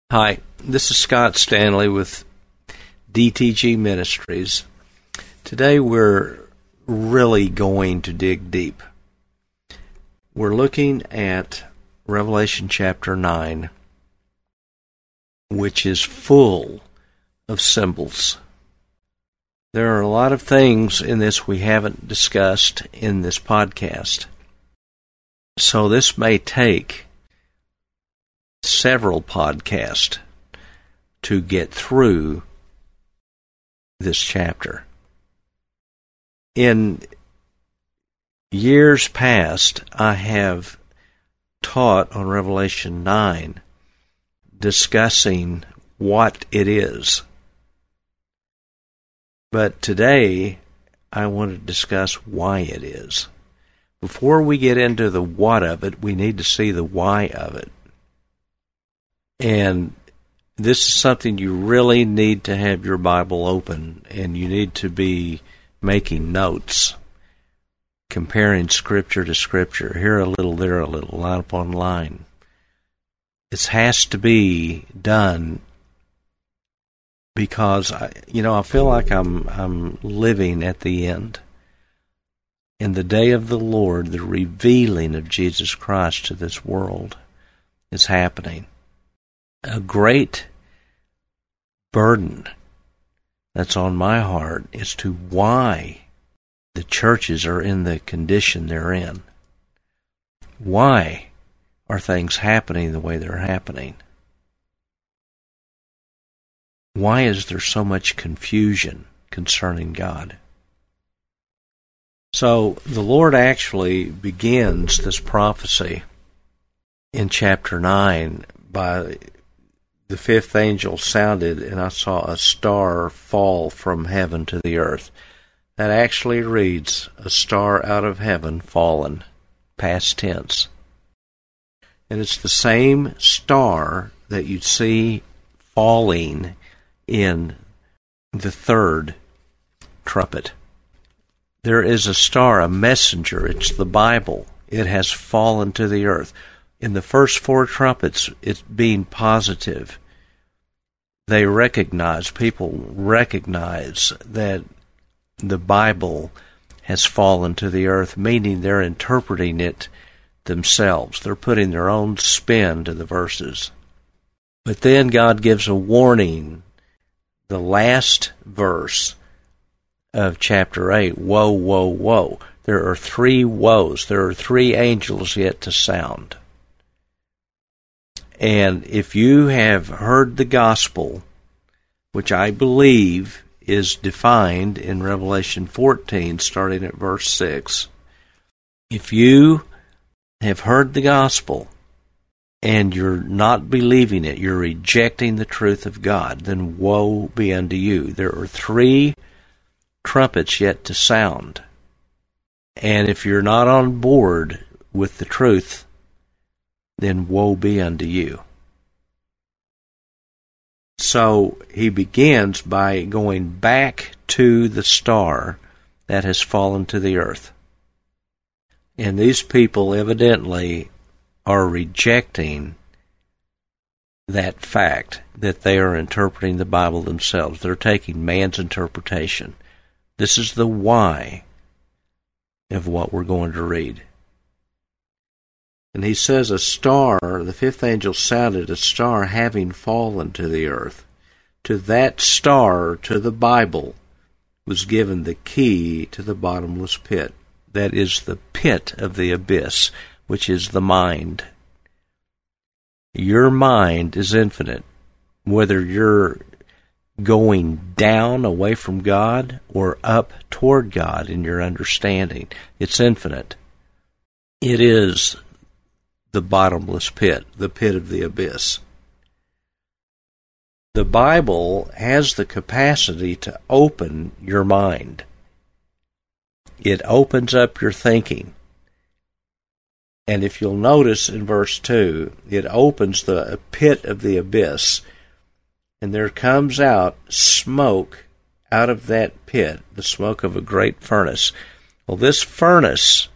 Hi, this is Scott Stanley with DTG Ministries. Today we're really going to dig deep. We're looking at Revelation chapter 9, which is full of symbols. There are a lot of things in this we haven't discussed in this podcast. So this may take several podcasts to get through this chapter. In years past, I have taught on Revelation 9, discussing what it is. But today, I want to discuss why it is. Before we get into the what of it, we need to see the why of it. And this is something you really need to have your Bible open, and you need to be making notes, comparing Scripture to Scripture, here a little, there a little, line upon line. It has to be done because, I feel like I'm living at the end. In the day of the Lord, the revealing of Jesus Christ to this world is happening. A great burden that's on my heart is to why the churches are in the condition they're in. Why are things happening the way they're happening? Why is there so much confusion concerning God? So the Lord actually begins this prophecy in chapter 9 by the fifth angel sounded, and I saw a star fall from heaven to the earth. That actually reads, a star out of heaven fallen, past tense. And it's the same star that you'd see falling in the third trumpet. There is a star, a messenger, it's the Bible. It has fallen to the earth. In the first four trumpets, it's being positive. People recognize that the Bible has fallen to the earth, meaning they're interpreting it themselves. They're putting their own spin to the verses. But then God gives a warning. The last verse of chapter 8, woe, woe, woe. There are three woes. There are three angels yet to sound. And if you have heard the gospel, which I believe is defined in Revelation 14, starting at verse 6, if you have heard the gospel and you're not believing it, you're rejecting the truth of God, then woe be unto you. There are three trumpets yet to sound. And if you're not on board with the truth, then woe be unto you. So he begins by going back to the star that has fallen to the earth. And these people evidently are rejecting that fact that they are interpreting the Bible themselves. They're taking man's interpretation. This is the why of what we're going to read. And he says, a star, the fifth angel sounded, a star having fallen to the earth. To that star, to the Bible, was given the key to the bottomless pit. That is the pit of the abyss, which is the mind. Your mind is infinite. Whether you're going down away from God or up toward God in your understanding, it's infinite. It is the bottomless pit, the pit of the abyss. The Bible has the capacity to open your mind. It opens up your thinking. And if you'll notice in verse 2, it opens the pit of the abyss, and there comes out smoke out of that pit, the smoke of a great furnace. Well, this furnace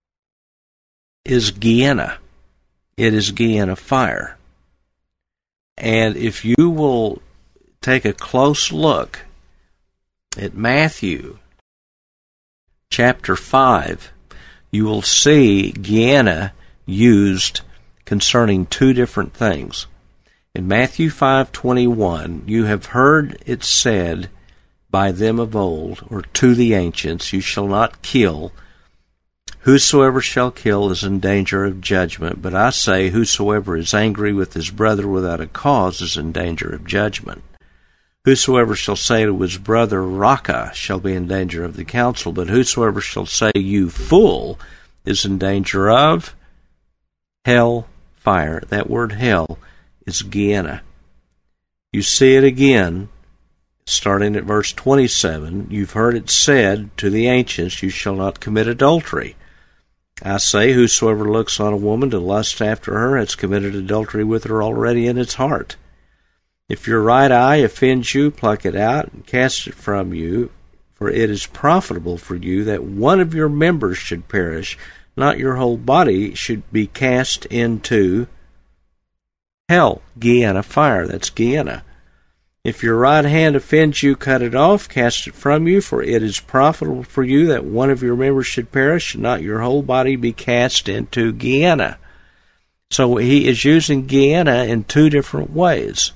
is Gehenna. It is Gehenna fire. And if you will take a close look at Matthew chapter 5, you will see Gehenna used concerning two different things. In Matthew 5:21, you have heard it said by them of old, or to the ancients, you shall not kill. Whosoever shall kill is in danger of judgment. But I say, whosoever is angry with his brother without a cause is in danger of judgment. Whosoever shall say to his brother, Raca, shall be in danger of the council. But whosoever shall say, you fool, is in danger of hell fire. That word hell is Gehenna. You see it again, starting at verse 27. You've heard it said to the ancients, you shall not commit adultery. I say, whosoever looks on a woman to lust after her has committed adultery with her already in his heart. If your right eye offends you, pluck it out and cast it from you, for it is profitable for you that one of your members should perish, not your whole body should be cast into hell, Gehenna, fire. That's Gehenna. If your right hand offends you, cut it off, cast it from you, for it is profitable for you that one of your members should perish, and not your whole body be cast into Gehenna. So he is using Gehenna in two different ways.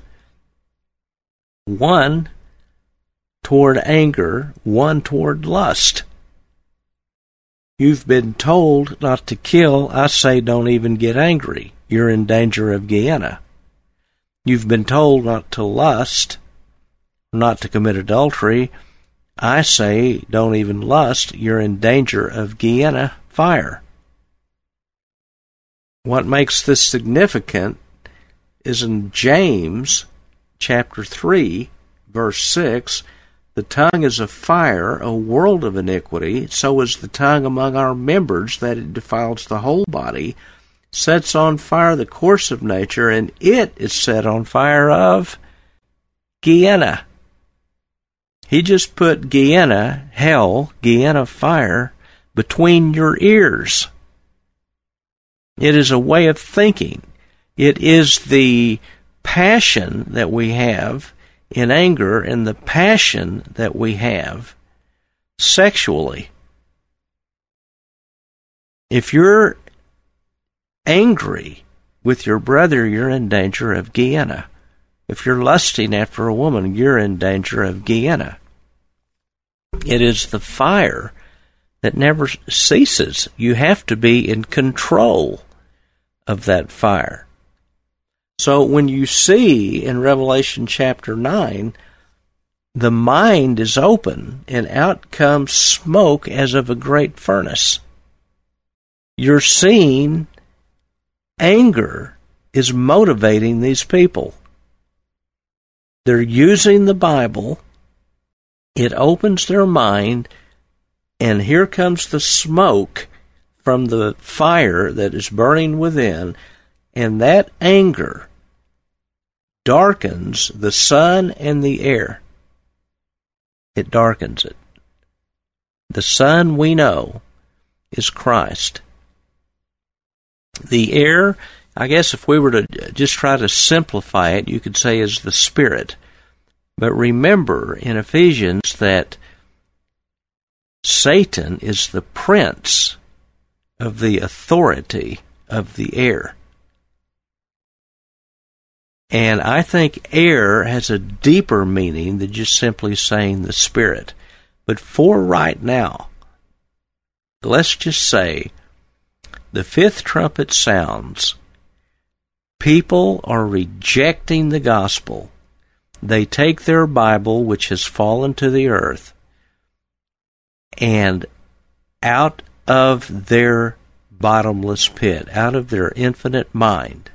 One toward anger, one toward lust. You've been told not to kill. I say don't even get angry. You're in danger of Gehenna. You've been told not to lust, not to commit adultery. I say don't even lust. You're in danger of Gehenna fire. What makes this significant is in James chapter 3, verse 6, the tongue is a fire, a world of iniquity. So is the tongue among our members, that it defiles the whole body, sets on fire the course of nature, and it is set on fire of Gehenna. He just put Gehenna, hell, Gehenna fire, between your ears. It is a way of thinking. It is the passion that we have in anger and the passion that we have sexually. If you're angry with your brother, you're in danger of Gehenna. If you're lusting after a woman, you're in danger of Gehenna. It is the fire that never ceases. You have to be in control of that fire. So when you see in Revelation chapter 9, the mind is open and out comes smoke as of a great furnace. You're seeing anger is motivating these people. They're using the Bible. It opens their mind, and here comes the smoke from the fire that is burning within, and that anger darkens the sun and the air. It darkens it. The sun, we know, is Christ. The air, I guess if we were to just try to simplify it, you could say is the Spirit. But remember in Ephesians that Satan is the prince of the authority of the air. And I think air has a deeper meaning than just simply saying the Spirit. But for right now, let's just say the fifth trumpet sounds. People are rejecting the gospel. They take their Bible, which has fallen to the earth, and out of their bottomless pit, out of their infinite mind,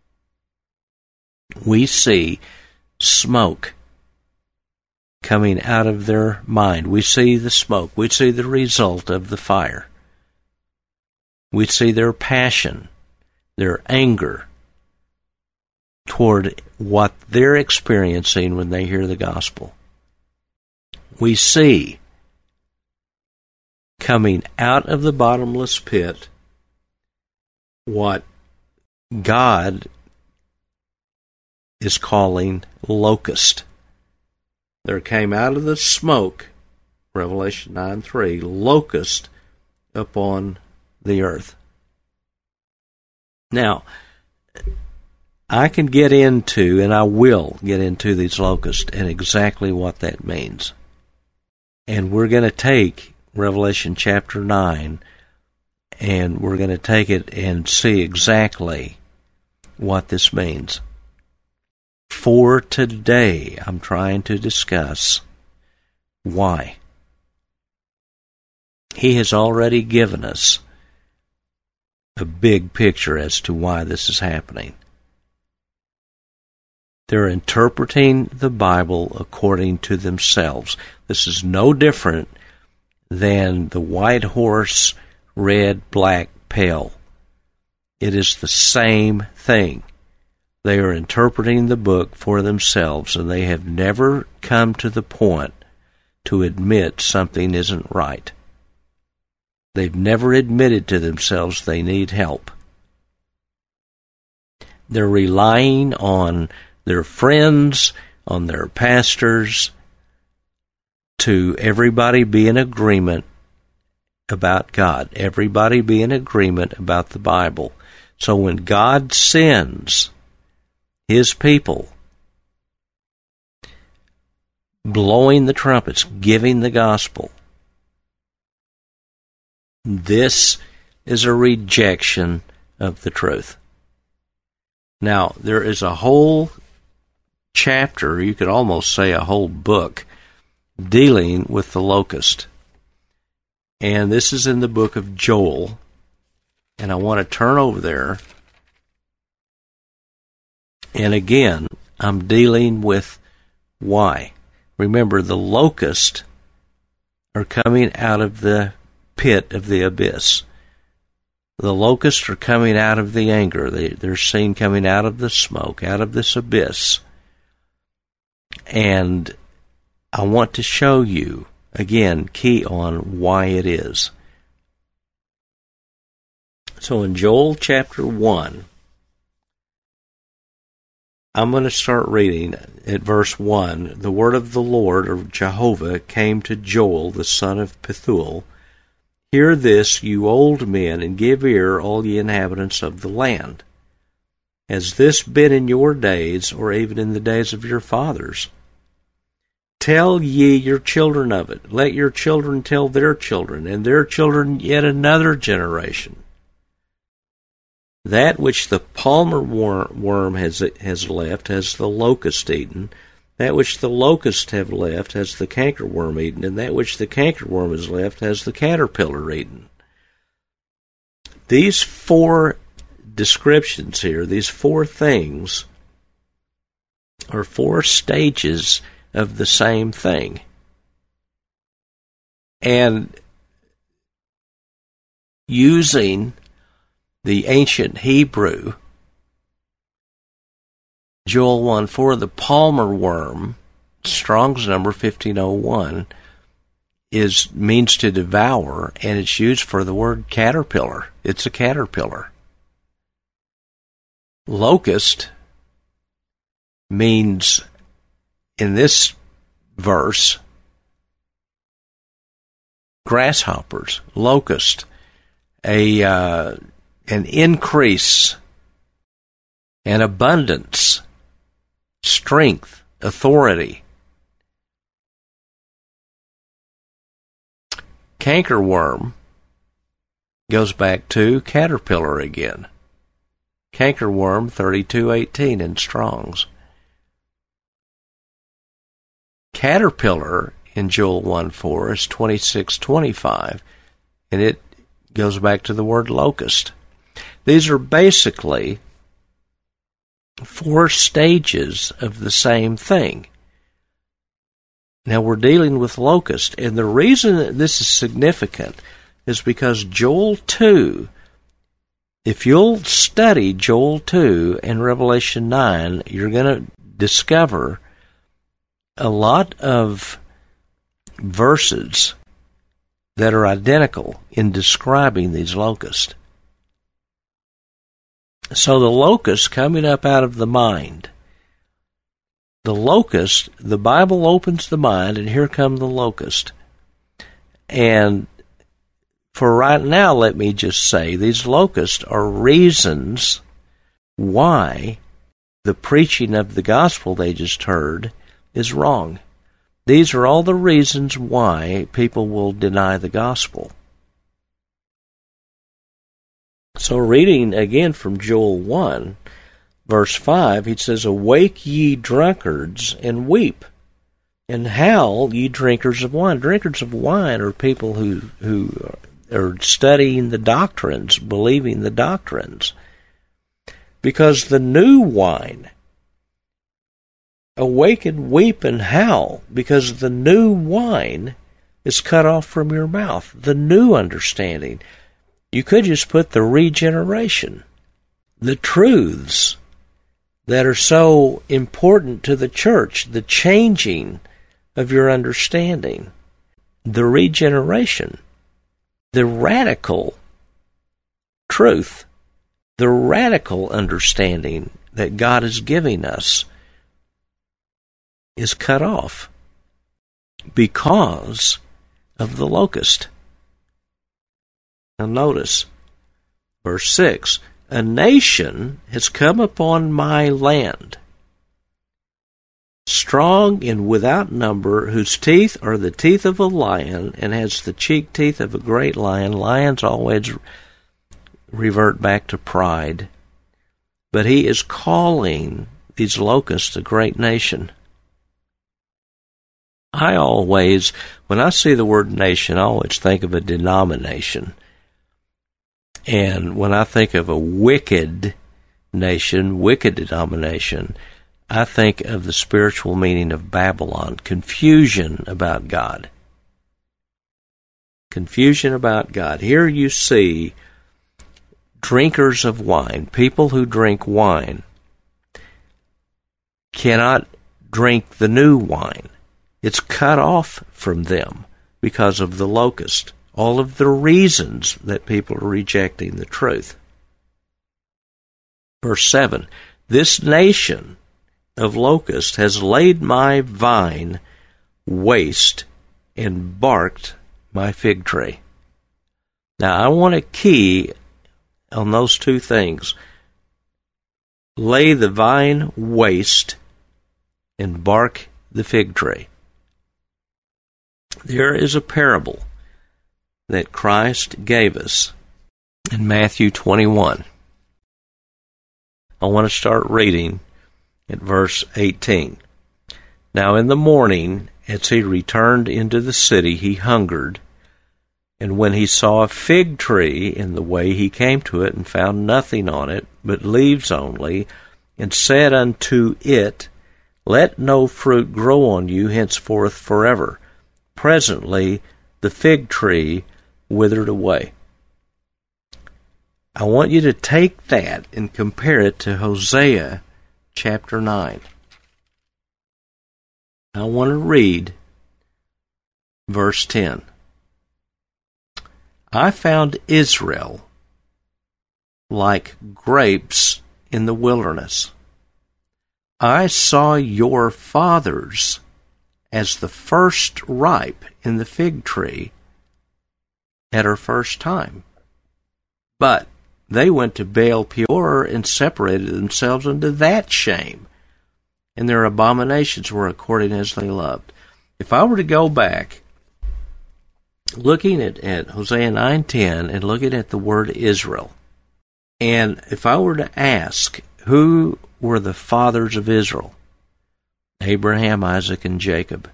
we see smoke coming out of their mind. We see the smoke. We see the result of the fire. We see their passion, their anger toward what they're experiencing when they hear the gospel. We see coming out of the bottomless pit what God is calling locust. There came out of the smoke, Revelation 9:3, locust upon the earth. Now, I can get into, and I will get into these locusts and exactly what that means. And we're going to take Revelation chapter 9, and we're going to take it and see exactly what this means. For today, I'm trying to discuss why. He has already given us a big picture as to why this is happening. They're interpreting the Bible according to themselves. This is no different than the white horse, red, black, pale. It is the same thing. They are interpreting the book for themselves, and they have never come to the point to admit something isn't right. They've never admitted to themselves they need help. They're relying on their friends, on their pastors, to everybody be in agreement about God. Everybody be in agreement about the Bible. So when God sends His people blowing the trumpets, giving the gospel, this is a rejection of the truth. Now, there is a whole chapter, you could almost say a whole book, dealing with the locust. And this is in the book of Joel. And I want to turn over there. And again, I'm dealing with why. Remember, the locusts are coming out of the pit of the abyss. The locusts are coming out of the anger. They're seen coming out of the smoke, out of this abyss. And I want to show you, again, key on why it is. So in Joel chapter 1, I'm going to start reading at verse 1. The word of the Lord, or Jehovah, came to Joel, the son of Pethuel. Hear this, you old men, and give ear, all ye inhabitants of the land. Has this been in your days, or even in the days of your fathers? Tell ye your children of it. Let your children tell their children, and their children yet another generation. That which the palmer worm has left has the locust eaten. That which the locusts have left has the cankerworm eaten, and that which the cankerworm has left has the caterpillar eaten. These four descriptions here, these four things, are four stages of the same thing. And using the ancient Hebrew, Joel 1:4, the palmer worm, Strong's number 1501, means to devour, and it's used for the word caterpillar. It's a caterpillar. Locust means, in this verse, grasshoppers, locust, an increase, an abundance, strength, authority. Cankerworm goes back to caterpillar again. Cankerworm 32:18 in Strong's. Caterpillar in Joel 1:4 is 26:25, and it goes back to the word locust. These are basically four stages of the same thing. Now we're dealing with locust, and the reason that this is significant is because Joel 2, if you'll study Joel 2 and Revelation 9, you're going to discover a lot of verses that are identical in describing these locusts. So the locust coming up out of the mind, The locust, the Bible opens the mind, and here come the locust. And for right now, let me just say, these locusts are reasons why the preaching of the gospel they just heard is wrong. These are all the reasons why people will deny the gospel. So reading again from Joel 1, verse 5, he says, "Awake ye drunkards, and weep, and howl ye drinkers of wine." Drinkers of wine are people who are studying the doctrines, believing the doctrines. Because the new wine, awake and weep and howl, because the new wine is cut off from your mouth, the new understanding. You could just put the regeneration, the truths that are so important to the church, the changing of your understanding, the regeneration, the radical truth, the radical understanding that God is giving us is cut off because of the locust. Now notice, verse 6, "A nation has come upon my land, strong and without number, whose teeth are the teeth of a lion, and has the cheek teeth of a great lion." Lions always revert back to pride. But he is calling these locusts a great nation. I always, when I see the word nation, I always think of a denomination. And when I think of a wicked nation, wicked denomination, I think of the spiritual meaning of Babylon, confusion about God. Confusion about God. Here you see drinkers of wine, people who drink wine, cannot drink the new wine. It's cut off from them because of the locust. All of the reasons that people are rejecting the truth. Verse 7, "This nation of locusts has laid my vine waste and barked my fig tree." Now I want to key on those two things. Lay the vine waste and bark the fig tree. There is a parable that Christ gave us in Matthew 21. I want to start reading at verse 18. "Now in the morning, as he returned into the city, he hungered. And when he saw a fig tree in the way, he came to it and found nothing on it, but leaves only, and said unto it, Let no fruit grow on you henceforth forever. Presently the fig tree withered away." I want you to take that and compare it to Hosea chapter 9. I want to read verse 10. "I found Israel like grapes in the wilderness. I saw your fathers as the first ripe in the fig tree at her first time. But they went to Baal Peor and separated themselves unto that shame, and their abominations were according as they loved." If I were to go back, looking at Hosea 9:10 and looking at the word Israel, and if I were to ask who were the fathers of Israel, Abraham, Isaac, and Jacob,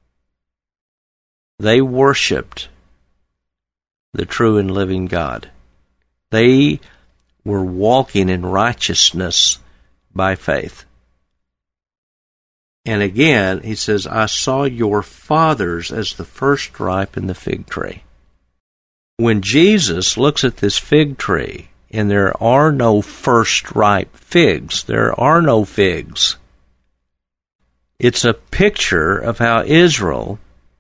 they worshipped the true and living God. They were walking in righteousness by faith. And again, he says, "I saw your fathers as the first ripe in the fig tree." When Jesus looks at this fig tree, and there are no first ripe figs, there are no figs, it's a picture of how Israel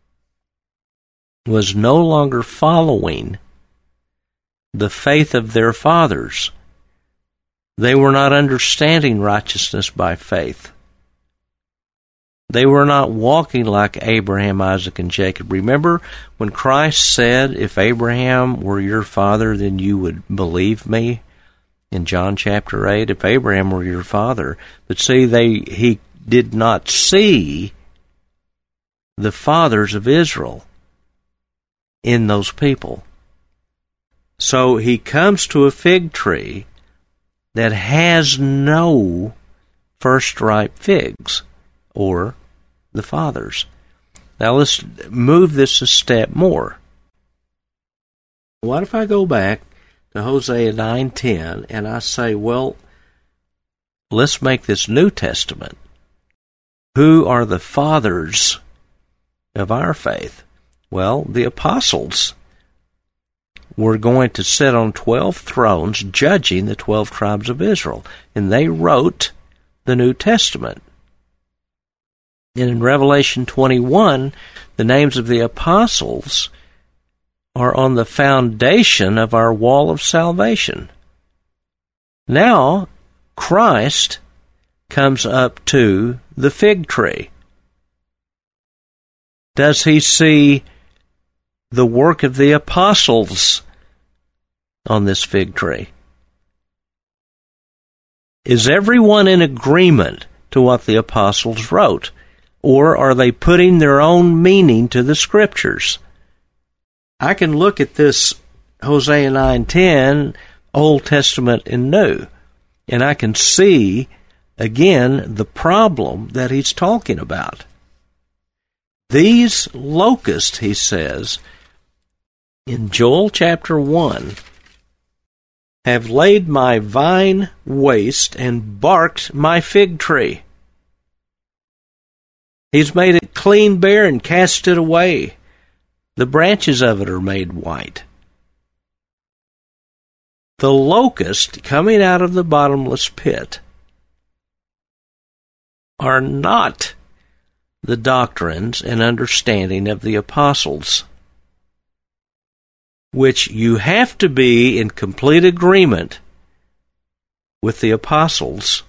was no longer following the faith of their fathers. They were not understanding righteousness by faith. They were not walking like Abraham, Isaac, and Jacob. Remember when Christ said, if Abraham were your father, then you would believe me? In John chapter 8, if Abraham were your father. But see, he did not see the fathers of Israel in those people. So he comes to a fig tree that has no first ripe figs, or the fathers. Now let's move this a step more. What if I go back to Hosea 9:10 and I say, well, let's make this New Testament. Who are the fathers of our faith? Well, the apostles were going to sit on 12 thrones judging the 12 tribes of Israel, and they wrote the New Testament. And in Revelation 21, the names of the apostles are on the foundation of our wall of salvation. Now, Christ comes up to the fig tree. Does he see the work of the apostles on this fig tree? Is everyone in agreement to what the apostles wrote? Or are they putting their own meaning to the Scriptures? I can look at this Hosea 9:10, Old Testament and New, and I can see, again, the problem that he's talking about. These locusts, he says, in Joel chapter 1, have laid my vine waste and barked my fig tree. He's made it clean bare and cast it away. The branches of it are made white. The locust coming out of the bottomless pit are not the doctrines and understanding of the apostles, which you have to be in complete agreement with the apostles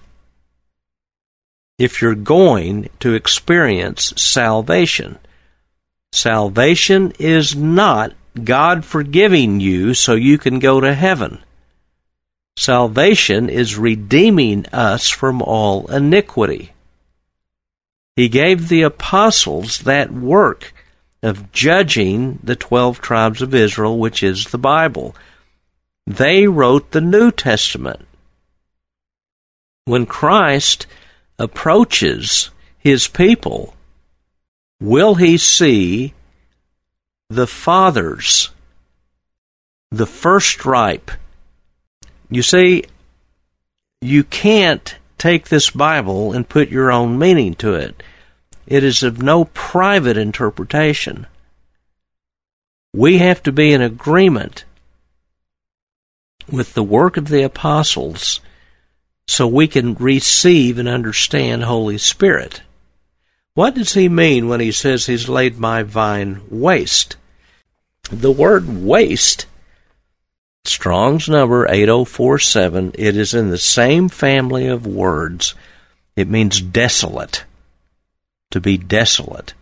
if you're going to experience salvation. Salvation is not God forgiving you so you can go to heaven. Salvation is redeeming us from all iniquity. He gave the apostles that work of judging the 12 tribes of Israel, which is the Bible. They wrote the New Testament. When Christ approaches his people, will he see the fathers, the first ripe? You see, you can't take this Bible and put your own meaning to it. It is of no private interpretation. We have to be in agreement with the work of the apostles so we can receive and understand Holy Spirit. What does he mean when he says he's laid my vine waste? The word waste, Strong's number 8047, it is in the same family of words. It means desolate, to be desolate.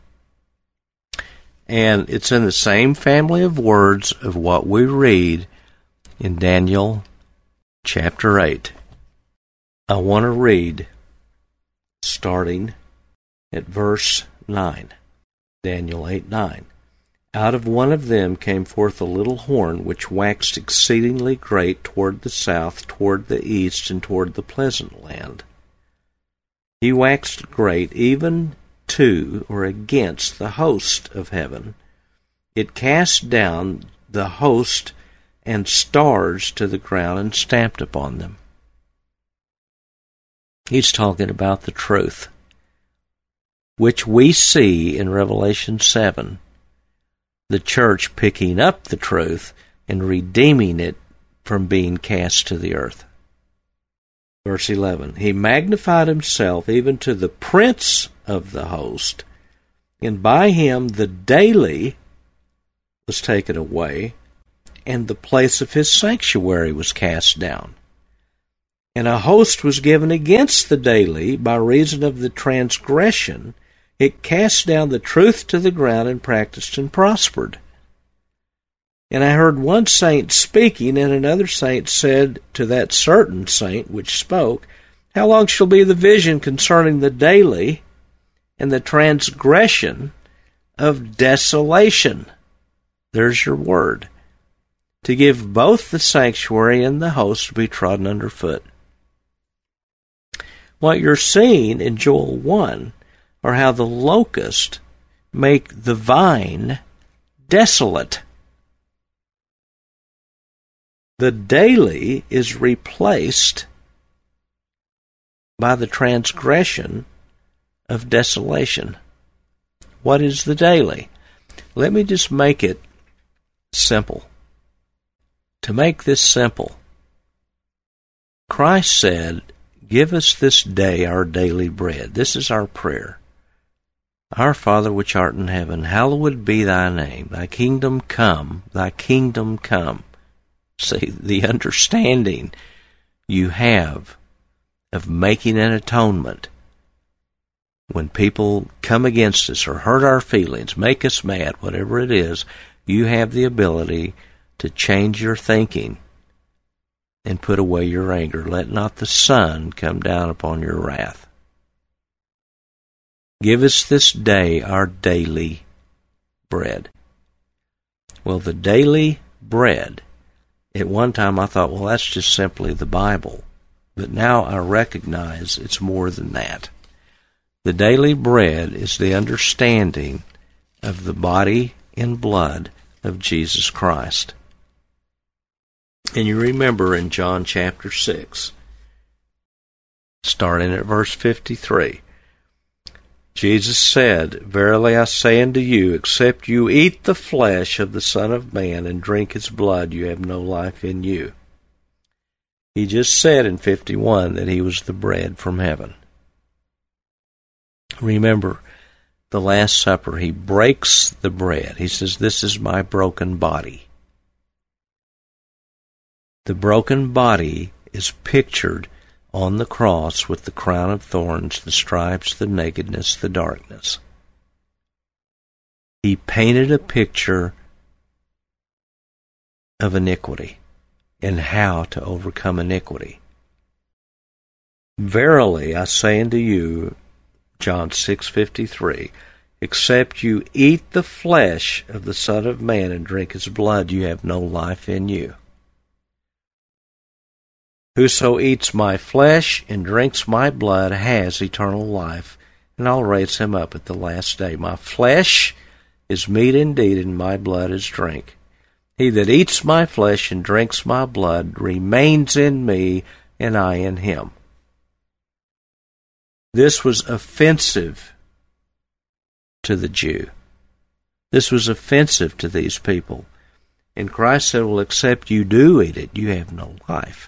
And it's in the same family of words of what we read in Daniel chapter 8. I want to read starting at verse 9. Daniel 8:9. Out of one of them came forth a little horn, which waxed exceedingly great toward the south, toward the east, and toward the pleasant land. He waxed great even to, or against, the host of heaven. It cast down the host and stars to the ground and stamped upon them. He's talking about the truth, which we see in Revelation 7, the church picking up the truth and redeeming it from being cast to the earth. Verse 11, he magnified himself even to the prince of the host, and by him the daily was taken away, and the place of his sanctuary was cast down. And a host was given against the daily by reason of the transgression It cast down the truth to the ground and practiced and prospered. And I heard one saint speaking, and another saint said to that certain saint which spoke, How long shall be the vision concerning the daily and the transgression of desolation? There's your word. To give both the sanctuary and the host to be trodden underfoot. What you're seeing in Joel 1 are how the locust make the vine desolate. The daily is replaced by the transgression of desolation. What is the daily? Let me just make it simple. To make this simple, Christ said, Give us this day our daily bread. This is our prayer. Our Father which art in heaven, hallowed be thy name. Thy kingdom come, thy kingdom come. See, the understanding you have of making an atonement. When people come against us or hurt our feelings, make us mad, whatever it is, you have the ability to change your thinking and put away your anger. Let not the sun come down upon your wrath. Give us this day our daily bread. Well, the daily bread, at one time I thought, well, that's just simply the Bible. But now I recognize it's more than that. The daily bread is the understanding of the body and blood of Jesus Christ. And you remember in John chapter 6, starting at verse 53, Jesus said, Verily I say unto you, except you eat the flesh of the Son of Man and drink his blood, you have no life in you. He just said in 51 that he was the bread from heaven. Remember, the Last Supper, he breaks the bread. He says, This is my broken body. The broken body is pictured on the cross with the crown of thorns, the stripes, the nakedness, the darkness. He painted a picture of iniquity and how to overcome iniquity. Verily I say unto you, John 6:53, except you eat the flesh of the Son of Man and drink his blood, you have no life in you. Whoso eats my flesh and drinks my blood has eternal life, and I'll raise him up at the last day. My flesh is meat indeed, and my blood is drink. He that eats my flesh and drinks my blood remains in me, and I in him. This was offensive to the Jew. This was offensive to these people. And Christ said, well, except you do eat it, you have no life.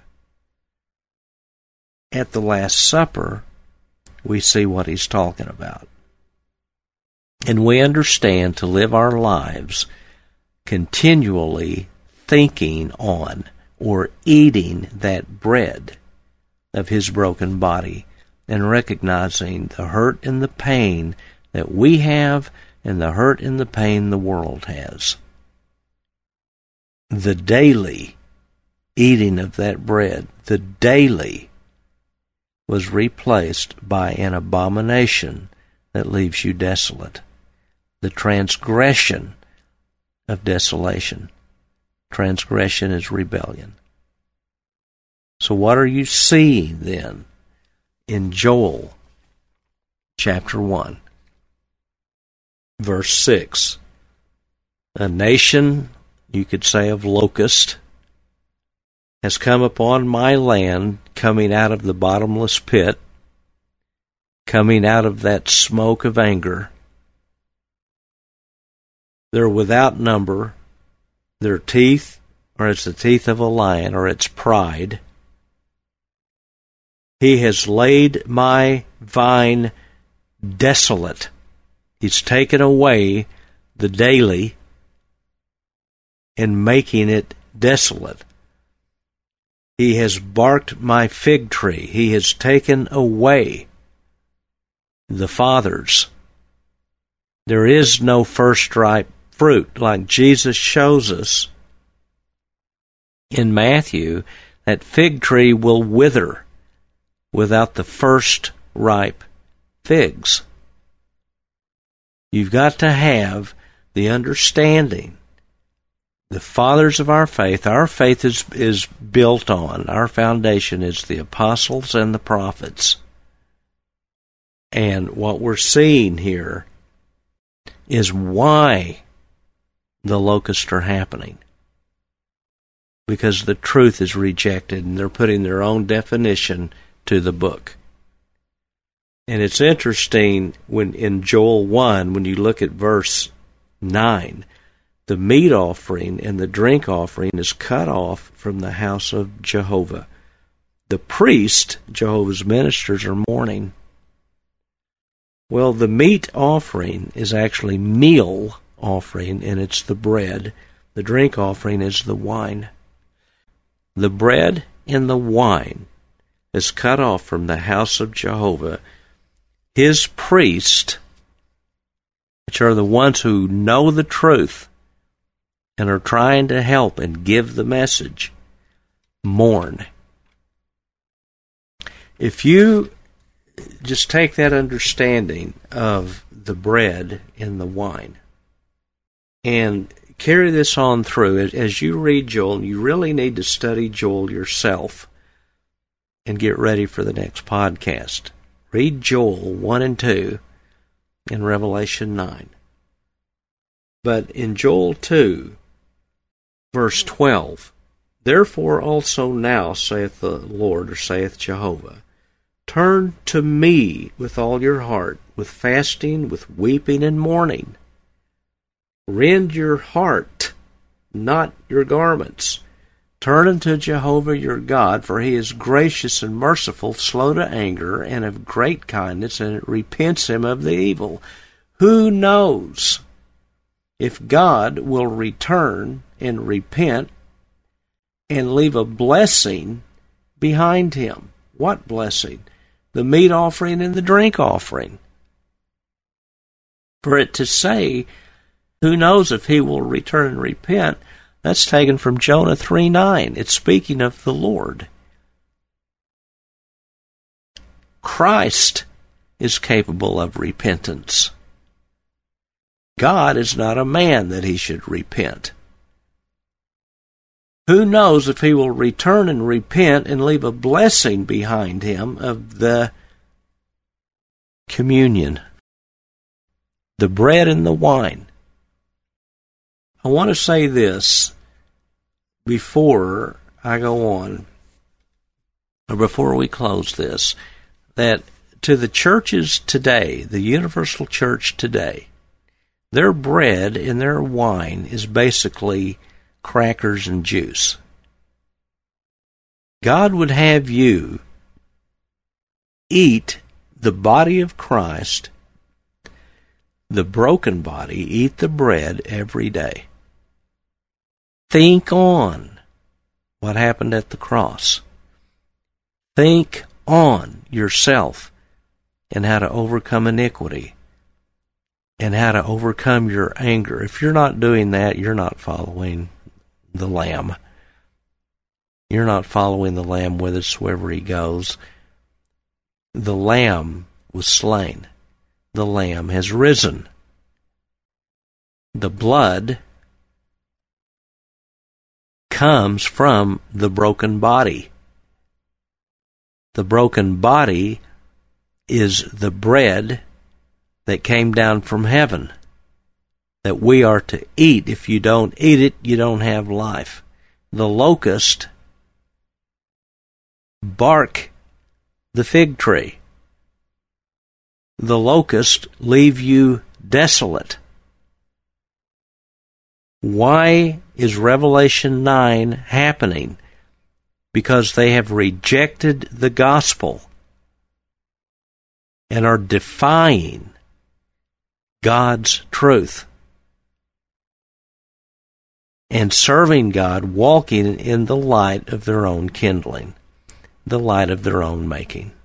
At the Last Supper, we see what he's talking about. And we understand to live our lives continually thinking on or eating that bread of his broken body and recognizing the hurt and the pain that we have and the hurt and the pain the world has. The daily eating of that bread, the daily, was replaced by an abomination that leaves you desolate. The transgression of desolation. Transgression is rebellion. So what are you seeing then in Joel chapter 1, verse 6? A nation, you could say, of locusts has come upon my land, coming out of the bottomless pit, coming out of that smoke of anger. They're without number. Their teeth are as the teeth of a lion, or its pride. He has laid my vine desolate. He's taken away the daily and making it desolate. He has barked my fig tree. He has taken away the fathers There is no first ripe fruit, like Jesus shows us in Matthew. That fig tree will wither without the first ripe figs. You've got to have the understanding. The fathers of our faith is built on, our foundation is the apostles and the prophets. And what we're seeing here is why the locusts are happening. Because the truth is rejected, and they're putting their own definition to the book. And it's interesting when in Joel 1, when you look at verse 9, the meat offering and the drink offering is cut off from the house of Jehovah. The priest, Jehovah's ministers, are mourning. Well, the meat offering is actually meal offering, and it's the bread. The drink offering is the wine. The bread and the wine is cut off from the house of Jehovah. His priests, which are the ones who know the truth and are trying to help and give the message, mourn. If you just take that understanding of the bread and the wine and carry this on through, as you read Joel, you really need to study Joel yourself and get ready for the next podcast. Read Joel 1 and 2 and Revelation 9. But in Joel 2, verse 12, therefore also now, saith the Lord, or saith Jehovah, turn to me with all your heart, with fasting, with weeping and mourning. Rend your heart, not your garments. Turn unto Jehovah your God, for he is gracious and merciful, slow to anger, and of great kindness, and it repents him of the evil. Who knows if God will return and repent and leave a blessing behind him? What blessing? The meat offering and the drink offering. For it to say, who knows if he will return and repent, that's taken from Jonah 3:9. It's speaking of the Lord. Christ is capable of repentance. God is not a man that he should repent. Who knows if he will return and repent and leave a blessing behind him of the communion, the bread and the wine. I want to say this before I go on, or before we close this, that to the churches today, the universal church today, their bread and their wine is basically crackers and juice. God would have you eat the body of Christ, the broken body, eat the bread every day. Think on what happened at the cross. Think on yourself and how to overcome iniquity and how to overcome your anger. If you're not doing that, you're not following the Lamb. You're not following the Lamb whithersoever he goes. The Lamb was slain. The Lamb has risen. The blood comes from the broken body. The broken body is the bread that came down from heaven that we are to eat. If you don't eat it, you don't have life. The locust bark the fig tree. The locust leave you desolate. Why is Revelation 9 happening? Because they have rejected the gospel and are defying God's truth and serving God, walking in the light of their own kindling, the light of their own making.